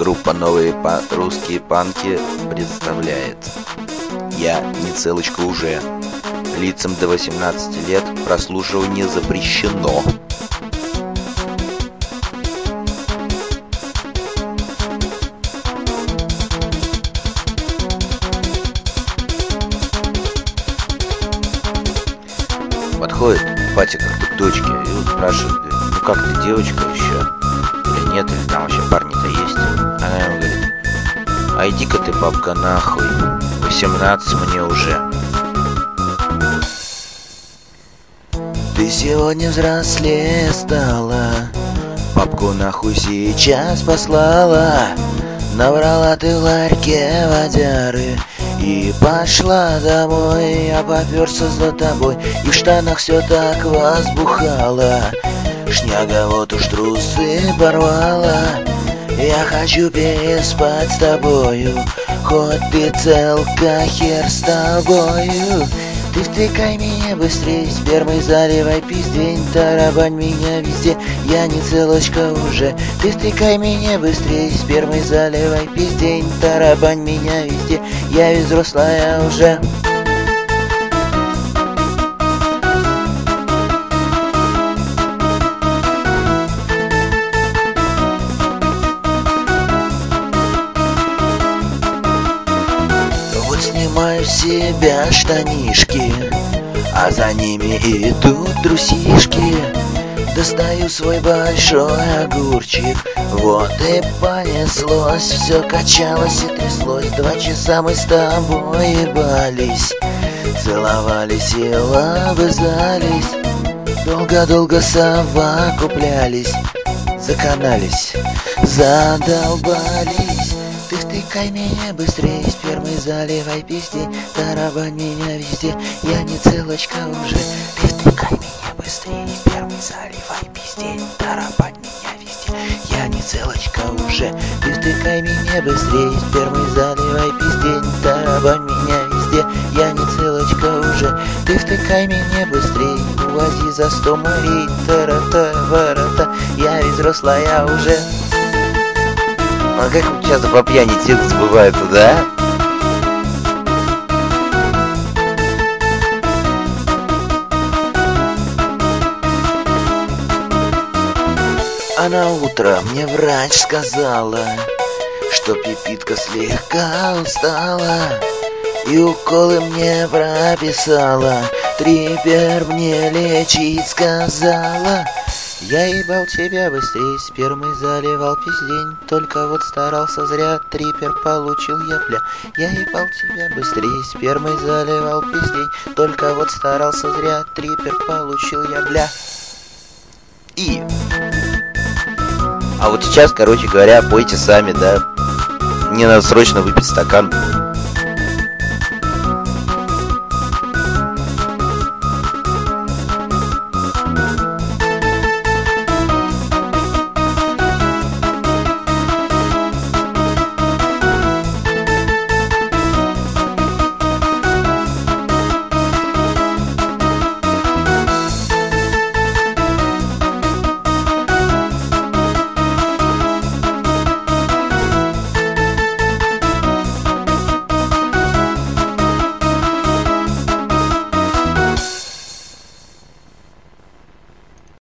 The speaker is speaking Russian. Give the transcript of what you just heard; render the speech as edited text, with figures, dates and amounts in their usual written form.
Группа «Новые русские панки» представляет «Я не целочка уже». Лицам до 18 лет прослушивание запрещено. Подходит батя как-то к дочке и вот спрашивает, говорит: ну как ты, девочка еще? Или нет, или там вообще парни-то есть? Она ему говорит: а иди-ка ты, бабка, нахуй, 18 мне уже. Ты сегодня взрослее стала, бабку нахуй сейчас послала. Набрала ты в ларьке водяры и пошла домой. Я попёрся за тобой и в штанах все так возбухало. Шняга вот уж трусы порвала. Я хочу переспать с тобою, хоть ты целка, хер с тобою. Ты втыкай меня быстрей, спермой заливай пиздень, тарабань меня везде, я не целочка уже. Ты втыкай меня быстрей, спермой заливай пиздень, тарабань меня везде, я ведь взрослая уже. Снимаю с себя штанишки, а за ними идут трусишки. Достаю свой большой огурчик, вот и понеслось. Все качалось и тряслось, 2 часа мы с тобой ебались, целовались и лобызались, долго-долго совокуплялись, заканались, задолбались. Ты втыкай меня быстрее, спермой заливай пиздень, тарабань меня везде, я не целочка уже. Ты втыкай меня быстрее, спермой заливай пиздень, тарабань меня везде, я не целочка уже. Ты втыкай меня быстрее, спермой заливай пиздень, тарабань меня везде, я не целочка уже. Ты втыкай меня быстрее, увози за 100 морей, тарата-варата, я ведь взрослая уже. А как часто по пьяни текст забывается, да? А на утро мне врач сказала, что пипитка слегка устала, и уколы мне прописала, трипер мне лечить сказала. Я ебал тебя быстрее, спермой заливал пиздень, только вот старался зря, трипер получил я, бля. Я ебал тебя быстрее, спермой заливал пиздень, только вот старался зря, трипер получил я, бля. А вот сейчас, короче говоря, пойте сами, да? Мне надо срочно выпить стакан.